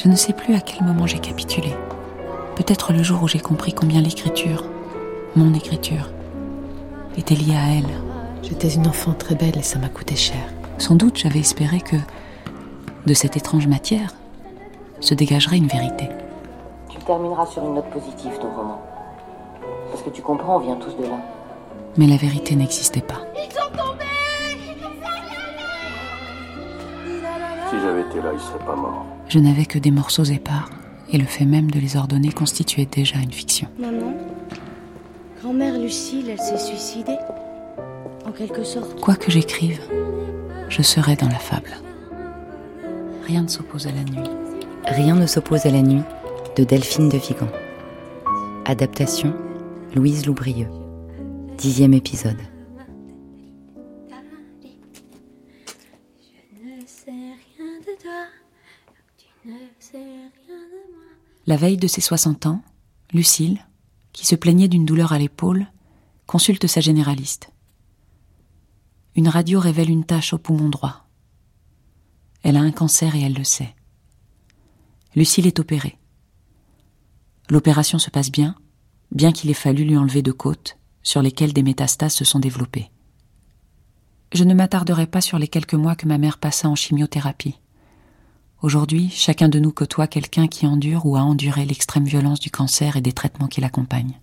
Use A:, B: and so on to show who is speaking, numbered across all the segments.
A: Je ne sais plus à quel moment j'ai capitulé. Peut-être le jour où j'ai compris combien l'écriture, mon écriture, était liée à elle.
B: J'étais une enfant très belle et ça m'a coûté cher.
A: Sans doute, j'avais espéré que, de cette étrange matière, se dégagerait une vérité.
C: Tu termineras sur une note positive, ton roman. Parce que tu comprends, on vient tous de là.
A: Mais la vérité n'existait pas.
D: Ils sont tombés!
E: Si j'avais été là, il serait pas mort.
A: Je n'avais que des morceaux épars, et le fait même de les ordonner constituait déjà une fiction.
D: Maman, grand-mère Lucille, elle s'est suicidée. En quelque sorte.
A: Quoi que j'écrive, je serai dans la fable. Rien ne s'oppose à la nuit.
F: Rien ne s'oppose à la nuit de Delphine de Vigan. Adaptation Louise Loubrieux. 10e épisode.
A: La veille de ses 60 ans, Lucille, qui se plaignait d'une douleur à l'épaule, consulte sa généraliste. Une radio révèle une tache au poumon droit. Elle a un cancer et elle le sait. Lucille est opérée. L'opération se passe bien qu'il ait fallu lui enlever 2 côtes, sur lesquelles des métastases se sont développées. Je ne m'attarderai pas sur les quelques mois que ma mère passa en chimiothérapie. Aujourd'hui, chacun de nous côtoie quelqu'un qui endure ou a enduré l'extrême violence du cancer et des traitements qui l'accompagnent.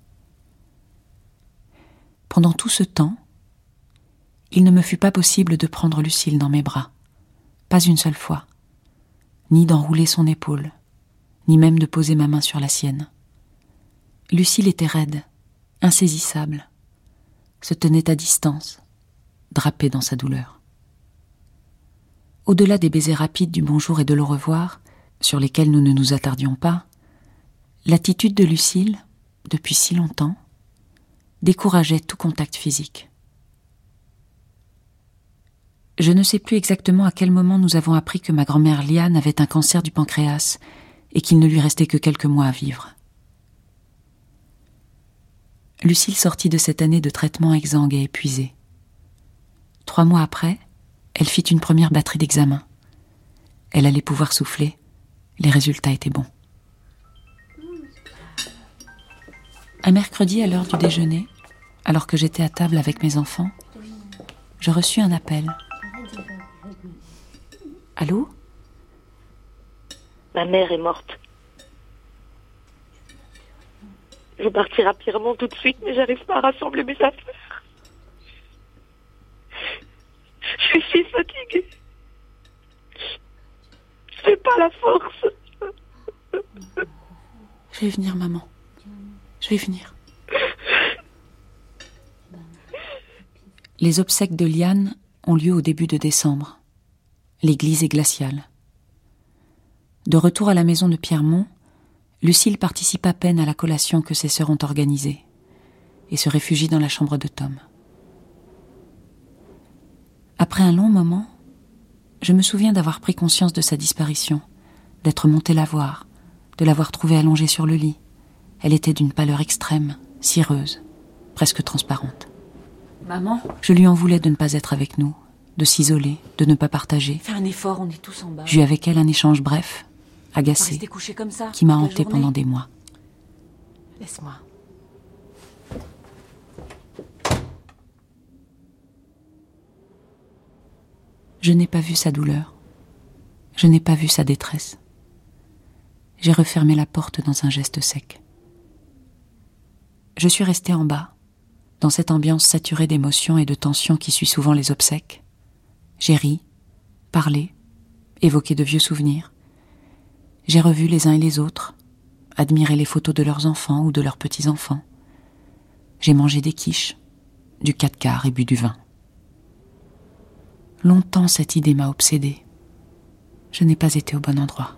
A: Pendant tout ce temps, il ne me fut pas possible de prendre Lucille dans mes bras, pas une seule fois, ni d'enrouler son épaule, ni même de poser ma main sur la sienne. Lucille était raide, insaisissable, se tenait à distance, drapée dans sa douleur. Au-delà des baisers rapides du bonjour et de l'au revoir, sur lesquels nous ne nous attardions pas, l'attitude de Lucille, depuis si longtemps, décourageait tout contact physique. Je ne sais plus exactement à quel moment nous avons appris que ma grand-mère Liane avait un cancer du pancréas et qu'il ne lui restait que quelques mois à vivre. Lucille sortit de cette année de traitement exsangue et épuisée. 3 mois après, elle fit une première batterie d'examen. Elle allait pouvoir souffler. Les résultats étaient bons. Un mercredi, à l'heure du déjeuner, alors que j'étais à table avec mes enfants, je reçus un appel. Allô ?
G: Ma mère est morte. Je veux partir à Pierremont tout de suite, mais j'arrive pas à rassembler mes affaires. Je suis si fatiguée. Je n'ai pas la force.
A: Je vais venir, maman. Je vais venir. Les obsèques de Liane ont lieu au début de décembre. L'église est glaciale. De retour à la maison de Pierremont, Lucille participe à peine à la collation que ses sœurs ont organisée et se réfugie dans la chambre de Tom. Après un long moment, je me souviens d'avoir pris conscience de sa disparition, d'être montée la voir, de l'avoir trouvée allongée sur le lit. Elle était d'une pâleur extrême, cireuse, presque transparente.
B: Maman ?
A: Je lui en voulais de ne pas être avec nous, de s'isoler, de ne pas partager.
B: Fais un effort, on est tous en bas.
A: J'eus avec elle un échange bref, agacé,
B: Comme ça,
A: qui m'a hanté pendant des mois.
B: Laisse-moi.
A: Je n'ai pas vu sa douleur. Je n'ai pas vu sa détresse. J'ai refermé la porte dans un geste sec. Je suis restée en bas, dans cette ambiance saturée d'émotions et de tensions qui suit souvent les obsèques. J'ai ri, parlé, évoqué de vieux souvenirs. J'ai revu les uns et les autres, admiré les photos de leurs enfants ou de leurs petits-enfants. J'ai mangé des quiches, du 4 quarts et bu du vin. Longtemps cette idée m'a obsédée. Je n'ai pas été au bon endroit.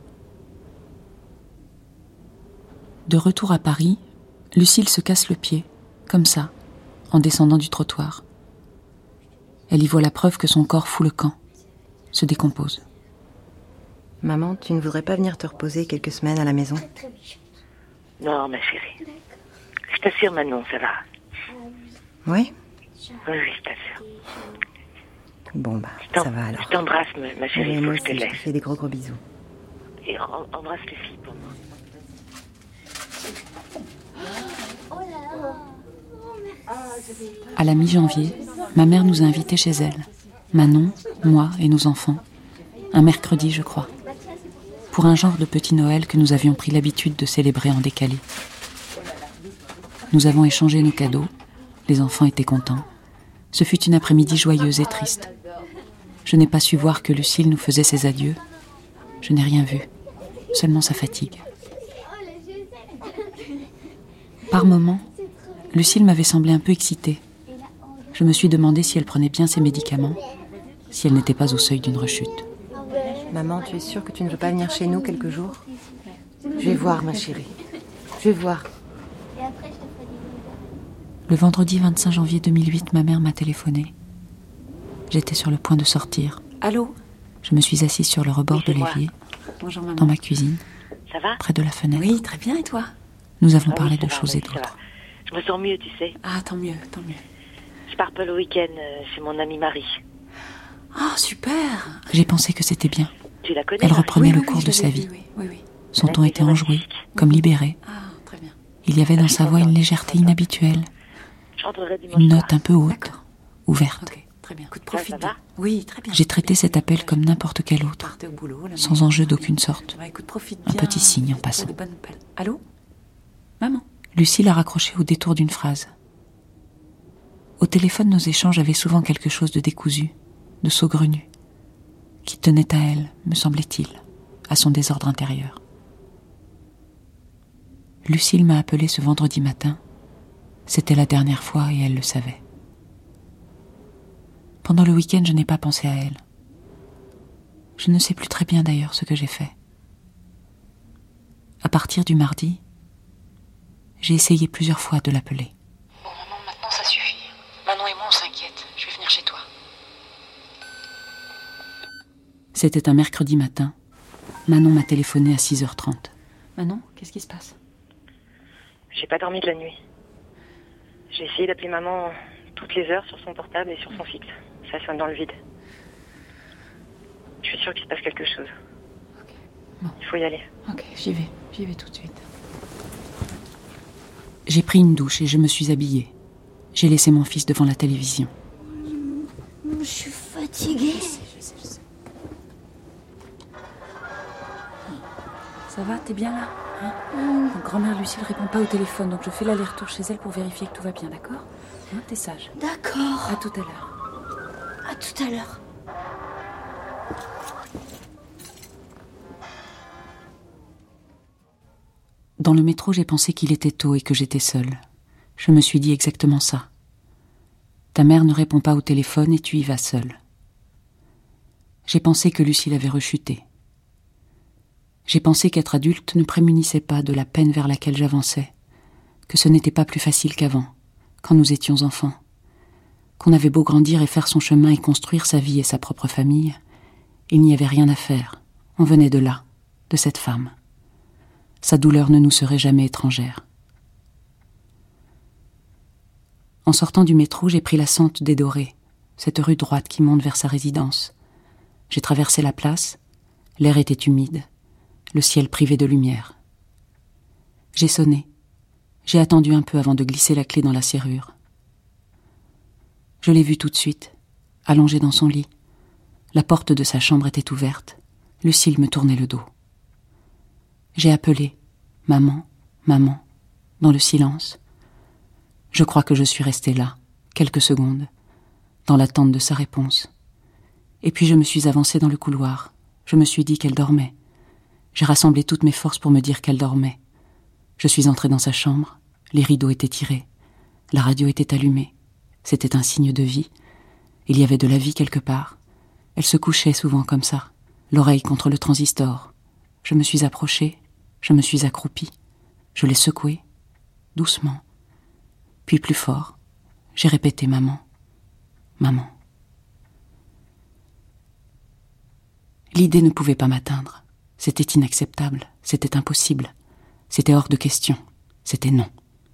A: De retour à Paris, Lucille se casse le pied, comme ça, en descendant du trottoir. Elle y voit la preuve que son corps fout le camp, se décompose.
F: Maman, tu ne voudrais pas venir te reposer quelques semaines à la maison ?
G: Non, ma chérie. Je t'assure, Manon, ça va.
F: Oui ?
G: Oui, je t'assure.
F: Bon, ça va alors.
G: Je t'embrasse, ma chérie,
F: Oui,
G: faut
F: moi
G: que je te
F: aussi, je te
G: laisse.
F: fais des gros bisous.
G: Et embrasse Lucie pour moi.
A: À la mi-janvier, ma mère nous a invités chez elle. Manon, moi et nos enfants. Un mercredi, je crois. Pour un genre de petit Noël que nous avions pris l'habitude de célébrer en décalé. Nous avons échangé nos cadeaux. Les enfants étaient contents. Ce fut une après-midi joyeuse et triste. Je n'ai pas su voir que Lucille nous faisait ses adieux. Je n'ai rien vu, seulement sa fatigue. Par moments, Lucille m'avait semblé un peu excitée. Je me suis demandé si elle prenait bien ses médicaments, si elle n'était pas au seuil d'une rechute.
B: Maman, tu es sûre que tu ne veux pas venir chez nous quelques jours? Je vais voir, ma chérie. Je vais voir.
A: Le vendredi 25 janvier 2008, ma mère m'a téléphoné. J'étais sur le point de sortir.
B: Allô?
A: Je me suis assise sur le rebord de l'évier, dans ma cuisine,
G: Ça va?
A: près de la fenêtre.
B: Oui, très bien, et toi?
A: Nous avons
G: Ah oui,
A: parlé
G: ça
A: de
G: va,
A: choses
G: oui,
A: et
G: ça va.
A: d'autres.
G: Je me sens mieux, tu sais.
B: Ah, tant mieux, tant mieux.
G: Je pars pas le week-end chez mon amie Marie.
B: Ah, super!
A: J'ai pensé que c'était bien.
G: Tu la connais?
A: Elle
G: Marie?
A: reprenait le
B: Oui,
A: cours
B: je
A: de
B: l'ai
A: sa
B: vu,
A: vie.
B: Oui.
A: Son ton était enjoué, comme libéré.
B: Ah, très bien.
A: Il y avait dans sa voix une légèreté inhabituelle,
G: Je rentrerai dimanche
A: une
G: soir.
A: note un peu haute,
B: D'accord.
A: ouverte.
B: Ok, très bien. Écoute,
G: Ça
B: profite
G: va?
B: bien. Oui, très bien.
A: J'ai traité cet appel comme n'importe quel autre,
B: Partez au boulot, la
A: sans
B: maison.
A: enjeu d'aucune sorte.
B: Ouais, écoute, profite
A: Un
B: bien.
A: petit signe en
B: Fais
A: passant.
B: de bonnes nouvelles. Allô? Maman?
A: Lucille a raccroché au détour d'une phrase. Au téléphone, nos échanges avaient souvent quelque chose de décousu, de saugrenu, qui tenait à elle, me semblait-il, à son désordre intérieur. Lucille m'a appelé ce vendredi matin. C'était la dernière fois et elle le savait. Pendant le week-end, je n'ai pas pensé à elle. Je ne sais plus très bien d'ailleurs ce que j'ai fait. À partir du mardi, j'ai essayé plusieurs fois de l'appeler.
B: Bon, maman, maintenant ça suffit. Manon et moi, on s'inquiète. Je vais venir chez toi.
A: C'était un mercredi matin. Manon m'a téléphoné à 6h30.
B: Manon, qu'est-ce qui se passe?
G: J'ai pas dormi de la nuit. J'ai essayé d'appeler maman toutes les heures sur son portable et sur son fixe. Ça sonne dans le vide. Je suis sûre qu'il se passe quelque chose.
B: Bon.
G: Il faut y aller.
B: Ok, j'y vais tout de suite.
A: J'ai pris une douche et je me suis habillée. J'ai laissé mon fils devant la télévision.
D: Je suis fatiguée.
B: Je sais. Ça va, t'es bien là, hein? Donc, grand-mère Lucie ne répond pas au téléphone, donc je fais l'aller-retour chez elle pour vérifier que tout va bien, d'accord? Hein, t'es sage.
D: D'accord.
B: À tout à l'heure.
D: À tout à l'heure.
A: Dans le métro, j'ai pensé qu'il était tôt et que j'étais seule. Je me suis dit exactement ça. Ta mère ne répond pas au téléphone et tu y vas seule. J'ai pensé que Lucille avait rechuté. J'ai pensé qu'être adulte ne prémunissait pas de la peine vers laquelle j'avançais, que ce n'était pas plus facile qu'avant, quand nous étions enfants, qu'on avait beau grandir et faire son chemin et construire sa vie et sa propre famille, il n'y avait rien à faire. On venait de là, de cette femme. Sa douleur ne nous serait jamais étrangère. En sortant du métro, j'ai pris la sente des Dorés, cette rue droite qui monte vers sa résidence. J'ai traversé la place, l'air était humide, le ciel privé de lumière. J'ai sonné. J'ai attendu un peu avant de glisser la clé dans la serrure. Je l'ai vue tout de suite, allongée dans son lit. La porte de sa chambre était ouverte. Lucille me tournait le dos. J'ai appelé « Maman, maman », dans le silence. Je crois que je suis restée là, quelques secondes, dans l'attente de sa réponse. Et puis je me suis avancée dans le couloir. Je me suis dit qu'elle dormait. J'ai rassemblé toutes mes forces pour me dire qu'elle dormait. Je suis entrée dans sa chambre, les rideaux étaient tirés, la radio était allumée. C'était un signe de vie. Il y avait de la vie quelque part. Elle se couchait souvent comme ça, l'oreille contre le transistor. Je me suis approchée, je me suis accroupie. Je l'ai secouée, doucement. Puis plus fort, j'ai répété « Maman, maman ». L'idée ne pouvait pas m'atteindre. C'était inacceptable, c'était impossible. C'était hors de question, c'était non.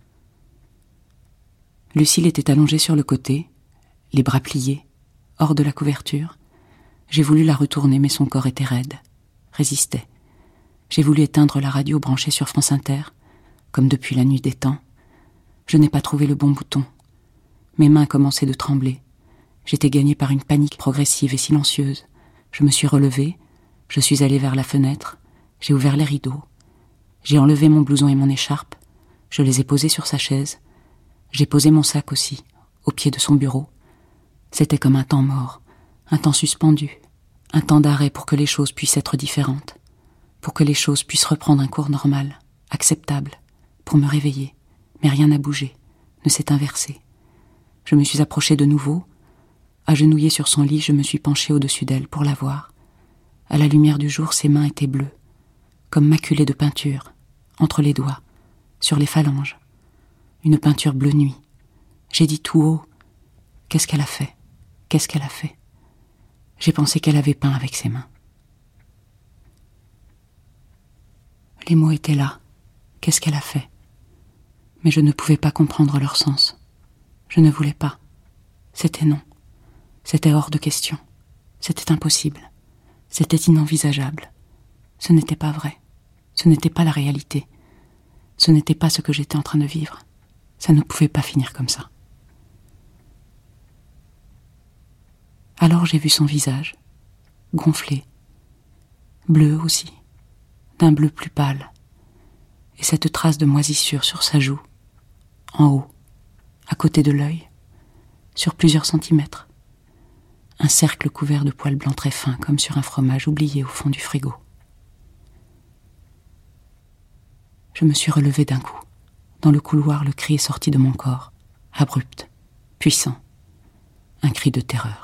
A: Lucille était allongée sur le côté, les bras pliés, hors de la couverture. J'ai voulu la retourner, mais son corps était raide, résistait. J'ai voulu éteindre la radio branchée sur France Inter, comme depuis la nuit des temps. Je n'ai pas trouvé le bon bouton. Mes mains commençaient de trembler. J'étais gagnée par une panique progressive et silencieuse. Je me suis relevée, je suis allée vers la fenêtre, j'ai ouvert les rideaux. J'ai enlevé mon blouson et mon écharpe, je les ai posés sur sa chaise. J'ai posé mon sac aussi, au pied de son bureau. C'était comme un temps mort, un temps suspendu, un temps d'arrêt pour que les choses puissent être différentes, pour que les choses puissent reprendre un cours normal, acceptable, pour me réveiller. Mais rien n'a bougé, ne s'est inversé. Je me suis approchée de nouveau. Agenouillée sur son lit, je me suis penchée au-dessus d'elle pour la voir. À la lumière du jour, ses mains étaient bleues, comme maculées de peinture, entre les doigts, sur les phalanges. Une peinture bleu nuit. J'ai dit tout haut, « Qu'est-ce qu'elle a fait? Qu'est-ce qu'elle a fait ?» J'ai pensé qu'elle avait peint avec ses mains. Les mots étaient là. Qu'est-ce qu'elle a fait? Mais je ne pouvais pas comprendre leur sens. Je ne voulais pas. C'était non. C'était hors de question. C'était impossible. C'était inenvisageable. Ce n'était pas vrai. Ce n'était pas la réalité. Ce n'était pas ce que j'étais en train de vivre. Ça ne pouvait pas finir comme ça. Alors j'ai vu son visage, gonflé, bleu aussi, d'un bleu plus pâle, et cette trace de moisissure sur sa joue, en haut, à côté de l'œil, sur plusieurs centimètres, un cercle couvert de poils blancs très fins, comme sur un fromage oublié au fond du frigo. Je me suis relevée d'un coup. Dans le couloir, le cri est sorti de mon corps, abrupt, puissant, un cri de terreur.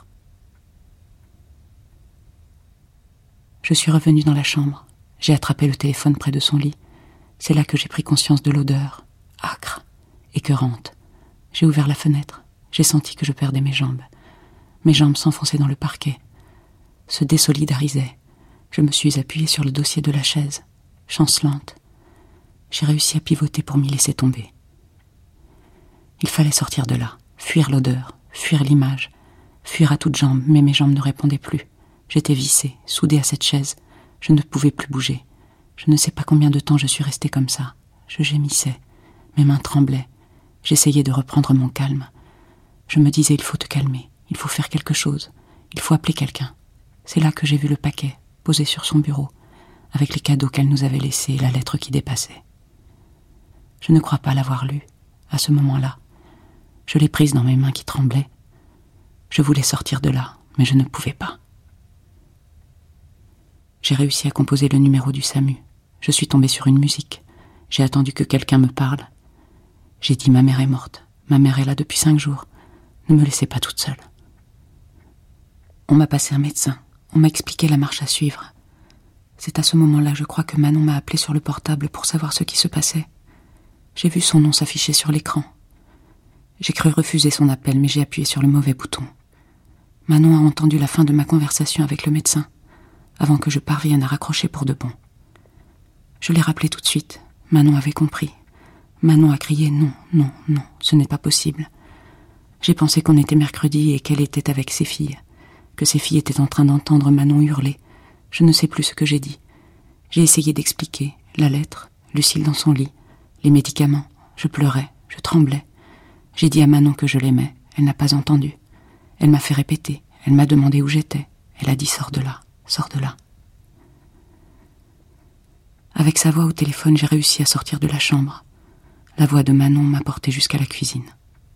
A: Je suis revenue dans la chambre, j'ai attrapé le téléphone près de son lit. C'est là que j'ai pris conscience de l'odeur, âcre, écœurante. J'ai ouvert la fenêtre, j'ai senti que je perdais mes jambes. Mes jambes s'enfonçaient dans le parquet, se désolidarisaient. Je me suis appuyée sur le dossier de la chaise, chancelante. J'ai réussi à pivoter pour m'y laisser tomber. Il fallait sortir de là, fuir l'odeur, fuir l'image, fuir à toutes jambes, mais mes jambes ne répondaient plus. J'étais vissée, soudée à cette chaise. Je ne pouvais plus bouger. Je ne sais pas combien de temps je suis restée comme ça. Je gémissais. Mes mains tremblaient. J'essayais de reprendre mon calme. Je me disais, il faut te calmer. Il faut faire quelque chose. Il faut appeler quelqu'un. C'est là que j'ai vu le paquet, posé sur son bureau, avec les cadeaux qu'elle nous avait laissés et la lettre qui dépassait. Je ne crois pas l'avoir lue, à ce moment-là. Je l'ai prise dans mes mains qui tremblaient. Je voulais sortir de là, mais je ne pouvais pas. J'ai réussi à composer le numéro du SAMU. Je suis tombée sur une musique. J'ai attendu que quelqu'un me parle. J'ai dit, ma mère est morte. Ma mère est là depuis 5 jours. Ne me laissez pas toute seule. On m'a passé un médecin. On m'a expliqué la marche à suivre. C'est à ce moment-là, je crois, que Manon m'a appelé sur le portable pour savoir ce qui se passait. J'ai vu son nom s'afficher sur l'écran. J'ai cru refuser son appel, mais j'ai appuyé sur le mauvais bouton. Manon a entendu la fin de ma conversation avec le médecin, avant que je parvienne à raccrocher pour de bon. Je l'ai rappelé tout de suite. Manon avait compris. Manon a crié « Non, non, non, ce n'est pas possible ». J'ai pensé qu'on était mercredi et qu'elle était avec ses filles, que ses filles étaient en train d'entendre Manon hurler. Je ne sais plus ce que j'ai dit. J'ai essayé d'expliquer, la lettre, Lucille dans son lit, les médicaments. Je pleurais, je tremblais. J'ai dit à Manon que je l'aimais. Elle n'a pas entendu. Elle m'a fait répéter. Elle m'a demandé où j'étais. Elle a dit « Sors de là, sors de là ». Avec sa voix au téléphone, j'ai réussi à sortir de la chambre. La voix de Manon m'a porté jusqu'à la cuisine.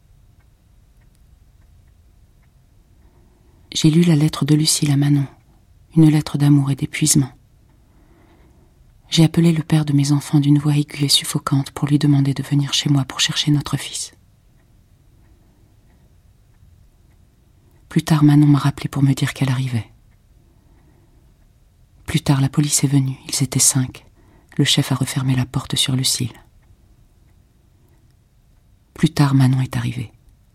A: J'ai lu la lettre de Lucille à Manon, une lettre d'amour et d'épuisement. J'ai appelé le père de mes enfants d'une voix aiguë et suffocante pour lui demander de venir chez moi pour chercher notre fils. Plus tard, Manon m'a rappelé pour me dire qu'elle arrivait. Plus tard, la police est venue, ils étaient 5. Le chef a refermé la porte sur Lucille. Plus tard, Manon est arrivée.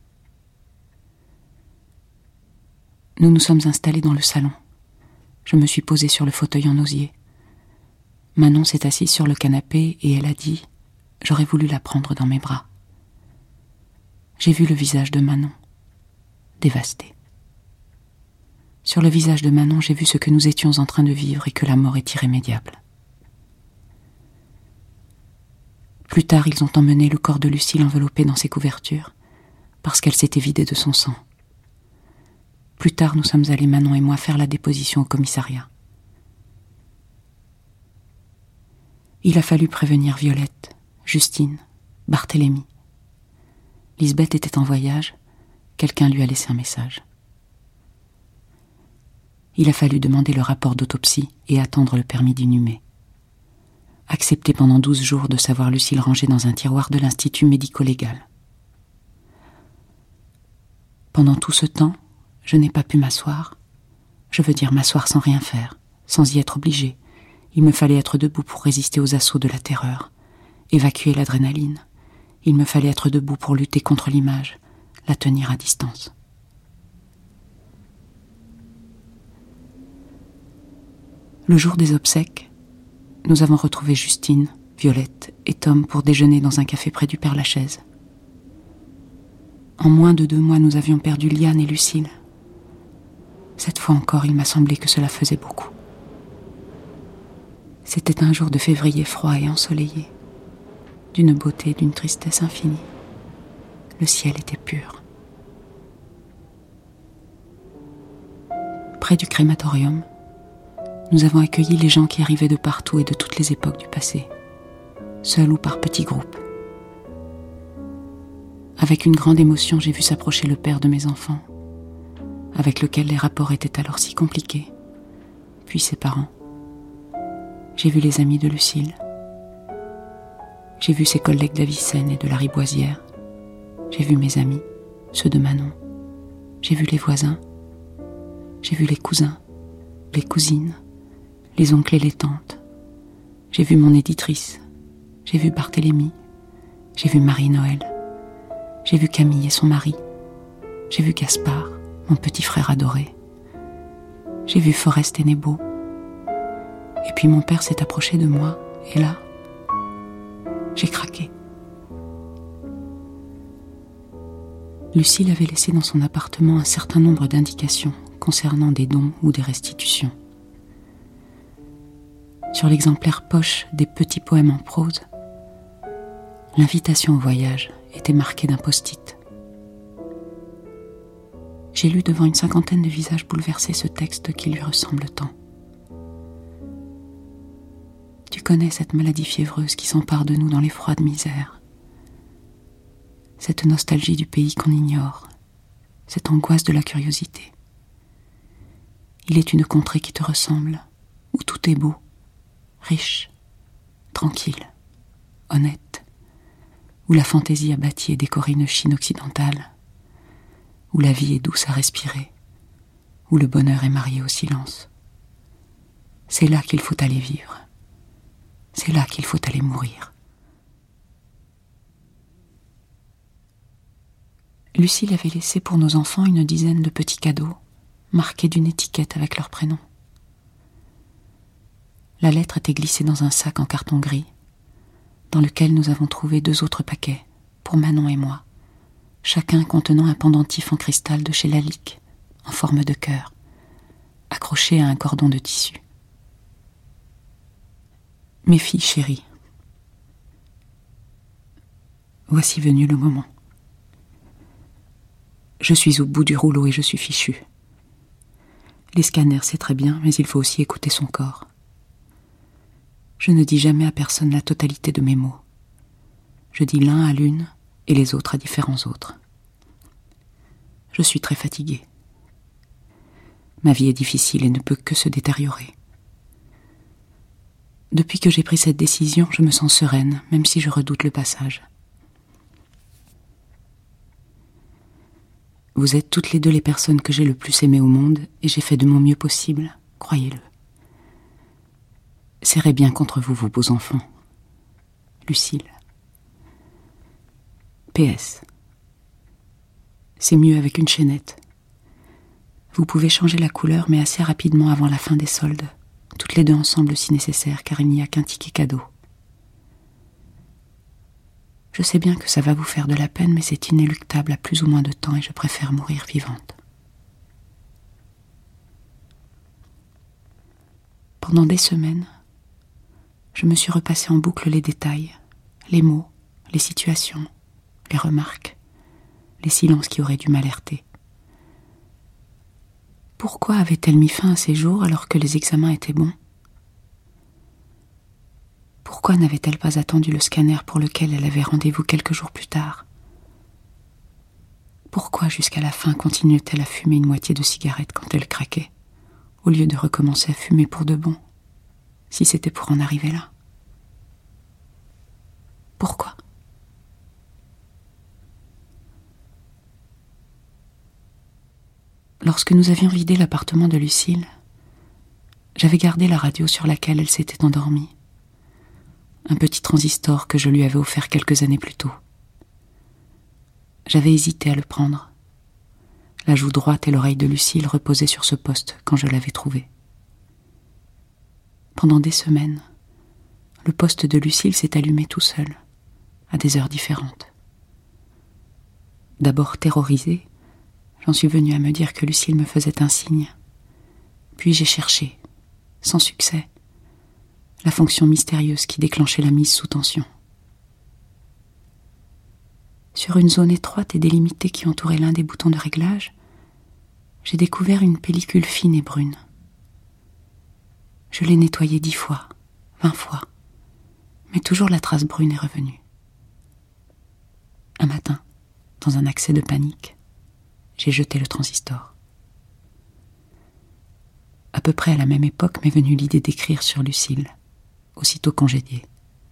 A: Nous nous sommes installés dans le salon. Je me suis posée sur le fauteuil en osier. Manon s'est assise sur le canapé et elle a dit « J'aurais voulu la prendre dans mes bras ». J'ai vu le visage de Manon, dévasté. Sur le visage de Manon, j'ai vu ce que nous étions en train de vivre et que la mort est irrémédiable. Plus tard, ils ont emmené le corps de Lucille enveloppé dans ses couvertures, parce qu'elle s'était vidée de son sang. Plus tard, nous sommes allés, Manon et moi, faire la déposition au commissariat. Il a fallu prévenir Violette, Justine, Barthélemy. Lisbeth était en voyage, quelqu'un lui a laissé un message. Il a fallu demander le rapport d'autopsie et attendre le permis d'inhumer. Accepter pendant 12 jours de savoir Lucille rangée dans un tiroir de l'Institut médico-légal. Pendant tout ce temps, je n'ai pas pu m'asseoir. Je veux dire m'asseoir sans rien faire, sans y être obligée. Il me fallait être debout pour résister aux assauts de la terreur, évacuer l'adrénaline. Il me fallait être debout pour lutter contre l'image, la tenir à distance. Le jour des obsèques, nous avons retrouvé Justine, Violette et Tom pour déjeuner dans un café près du Père-Lachaise. En moins de 2 mois, nous avions perdu Liane et Lucille. Cette fois encore, il m'a semblé que cela faisait beaucoup. C'était un jour de février froid et ensoleillé, d'une beauté et d'une tristesse infinie. Le ciel était pur. Près du crématorium, nous avons accueilli les gens qui arrivaient de partout et de toutes les époques du passé, seuls ou par petits groupes. Avec une grande émotion, j'ai vu s'approcher le père de mes enfants, avec lequel les rapports étaient alors si compliqués, puis ses parents. J'ai vu les amis de Lucille. J'ai vu ses collègues d'Avicenne et de la Riboisière. J'ai vu mes amis, ceux de Manon. J'ai vu les voisins. J'ai vu les cousins, les cousines, les oncles et les tantes. J'ai vu mon éditrice. J'ai vu Barthélemy. J'ai vu Marie-Noël. J'ai vu Camille et son mari. J'ai vu Gaspard, mon petit frère adoré. J'ai vu Forest et Nebo. Et puis mon père s'est approché de moi, et là, j'ai craqué. Lucille avait laissé dans son appartement un certain nombre d'indications concernant des dons ou des restitutions. Sur l'exemplaire poche des petits poèmes en prose, l'invitation au voyage était marquée d'un post-it. J'ai lu devant une 50aine de visages bouleversés ce texte qui lui ressemble tant. Tu connais cette maladie fiévreuse qui s'empare de nous dans les froides misères. Cette nostalgie du pays qu'on ignore, cette angoisse de la curiosité. Il est une contrée qui te ressemble, où tout est beau, riche, tranquille, honnête, où la fantaisie a bâti et décoré une Chine occidentale, où la vie est douce à respirer, où le bonheur est marié au silence. C'est là qu'il faut aller vivre. C'est là qu'il faut aller mourir. Lucille avait laissé pour nos enfants une dizaine de petits cadeaux, marqués d'une étiquette avec leur prénom. La lettre était glissée dans un sac en carton gris, dans lequel nous avons trouvé 2 autres paquets, pour Manon et moi, chacun contenant un pendentif en cristal de chez Lalique, en forme de cœur, accroché à un cordon de tissu. Mes filles chéries, voici venu le moment. Je suis au bout du rouleau et je suis fichue. Les scanners, c'est très bien, mais il faut aussi écouter son corps. Je ne dis jamais à personne la totalité de mes mots. Je dis l'un à l'une et les autres à différents autres. Je suis très fatiguée. Ma vie est difficile et ne peut que se détériorer. Depuis que j'ai pris cette décision, je me sens sereine, même si je redoute le passage. Vous êtes toutes les 2 les personnes que j'ai le plus aimées au monde, et j'ai fait de mon mieux possible, croyez-le. Serrez bien contre vous vos beaux enfants. Lucille. PS. C'est mieux avec une chaînette. Vous pouvez changer la couleur, mais assez rapidement avant la fin des soldes. Toutes les 2 ensemble si nécessaire, car il n'y a qu'un ticket cadeau. Je sais bien que ça va vous faire de la peine, mais c'est inéluctable à plus ou moins de temps et je préfère mourir vivante. Pendant des semaines, je me suis repassé en boucle les détails, les mots, les situations, les remarques, les silences qui auraient dû m'alerter. Pourquoi avait-elle mis fin à ses jours alors que les examens étaient bons ? Pourquoi n'avait-elle pas attendu le scanner pour lequel elle avait rendez-vous quelques jours plus tard ? Pourquoi jusqu'à la fin continuait-elle à fumer une moitié de cigarette quand elle craquait, au lieu de recommencer à fumer pour de bon, si c'était pour en arriver là ? Pourquoi ? Lorsque nous avions vidé l'appartement de Lucille, j'avais gardé la radio sur laquelle elle s'était endormie. Un petit transistor que je lui avais offert quelques années plus tôt. J'avais hésité à le prendre. La joue droite et l'oreille de Lucille reposaient sur ce poste quand je l'avais trouvé. Pendant des semaines, le poste de Lucille s'est allumé tout seul, à des heures différentes. D'abord terrorisée, j'en suis venue à me dire que Lucille me faisait un signe. Puis j'ai cherché, sans succès, la fonction mystérieuse qui déclenchait la mise sous tension. Sur une zone étroite et délimitée qui entourait l'un des boutons de réglage, j'ai découvert une pellicule fine et brune. Je l'ai nettoyée 10 fois, 20 fois, mais toujours la trace brune est revenue. Un matin, dans un accès de panique, j'ai jeté le transistor. À peu près à la même époque m'est venue l'idée d'écrire sur Lucille, aussitôt congédiée.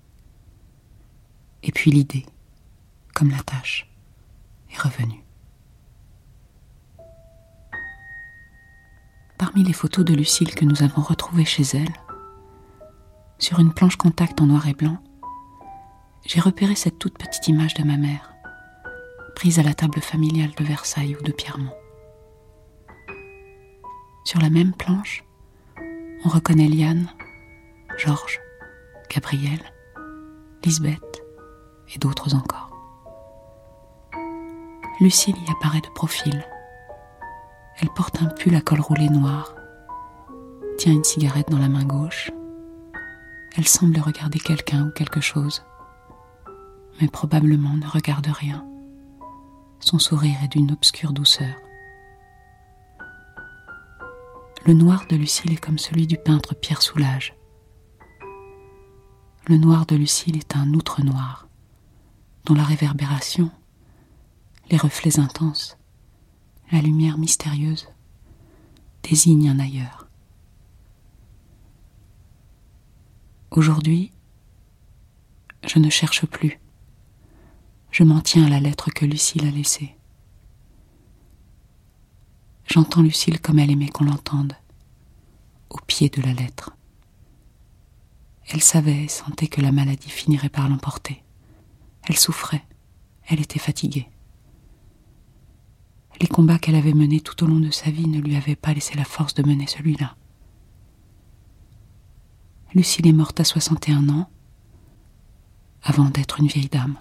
A: Et puis l'idée, comme la tâche, est revenue. Parmi les photos de Lucille que nous avons retrouvées chez elle, sur une planche contact en noir et blanc, j'ai repéré cette toute petite image de ma mère, prise à la table familiale de Versailles ou de Pierremont. Sur la même planche, on reconnaît Liane, Georges, Gabriel, Lisbeth et d'autres encore. Lucille y apparaît de profil. Elle porte un pull à col roulé noir, tient une cigarette dans la main gauche. Elle semble regarder quelqu'un ou quelque chose, mais probablement ne regarde rien. Son sourire est d'une obscure douceur. Le noir de Lucille est comme celui du peintre Pierre Soulages. Le noir de Lucille est un outre noir, dont la réverbération, les reflets intenses, la lumière mystérieuse, désignent un ailleurs. Aujourd'hui, je ne cherche plus. Je m'en tiens à la lettre que Lucille a laissée. J'entends Lucille comme elle aimait qu'on l'entende, au pied de la lettre. Elle savait et sentait que la maladie finirait par l'emporter. Elle souffrait, elle était fatiguée. Les combats qu'elle avait menés tout au long de sa vie ne lui avaient pas laissé la force de mener celui-là. Lucille est morte à 61 ans, avant d'être une vieille dame.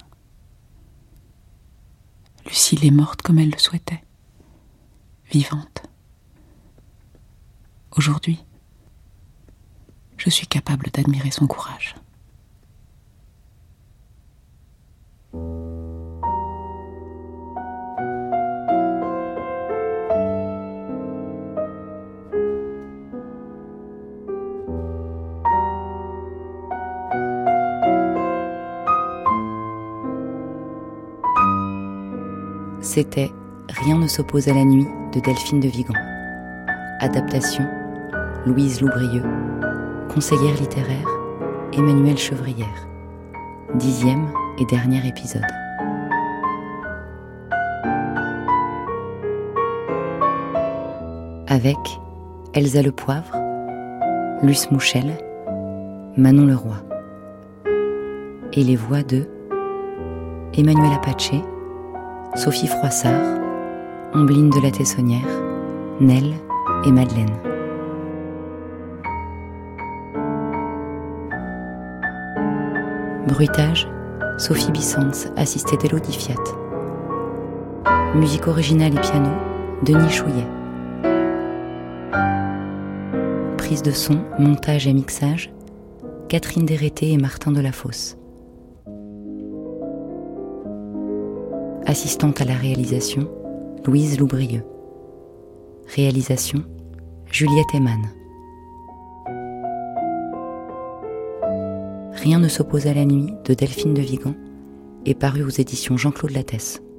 A: Lucille est morte comme elle le souhaitait, vivante. Aujourd'hui, je suis capable d'admirer son courage.
F: C'était Rien ne s'oppose à la nuit de Delphine de Vigan. Adaptation Louise Loubrieux. Conseillère littéraire Emmanuelle Chevrière. 10e et dernier épisode. Avec Elsa Le Poivre, Luce Mouchel, Manon Leroy. Et les voix de Emmanuel Apache, Sophie Froissart, Ombline de la Tessonnière, Nell et Madeleine. Bruitage, Sophie Bissens, assistée d'Élodie Fiat. Musique originale et piano, Denis Chouillet. Prise de son, montage et mixage, Catherine Dérété et Martin Delafosse. Assistante à la réalisation, Louise Loubrieux. Réalisation, Juliette Eman. Rien ne s'oppose à la nuit de Delphine de Vigan est paru aux éditions Jean-Claude Lattès.